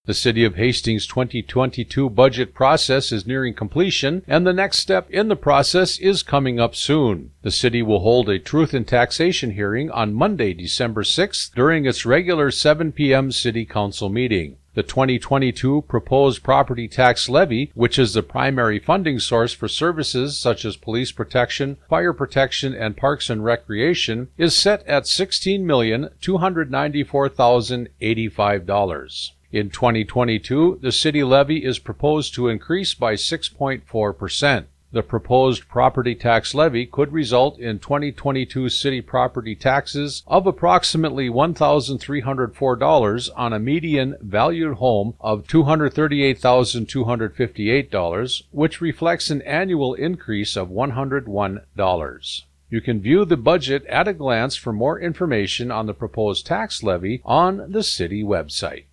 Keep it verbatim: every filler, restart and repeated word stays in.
The City of Hastings twenty twenty-two budget process is nearing completion, and the next step in the process is coming up soon. The city will hold a Truth in Taxation hearing on Monday, December sixth, during its regular seven p.m. City Council meeting. The twenty twenty-two proposed property tax levy, which is the primary funding source for services such as police protection, fire protection, and parks and recreation, is set at sixteen million two hundred ninety-four thousand eighty-five dollars. In twenty twenty-two, the city levy is proposed to increase by six point four percent. The proposed property tax levy could result in twenty twenty-two city property taxes of approximately one thousand three hundred four dollars on a median valued home of two hundred thirty-eight thousand two hundred fifty-eight dollars, which reflects an annual increase of one hundred one dollars. You can view the budget at a glance for more information on the proposed tax levy on the city website.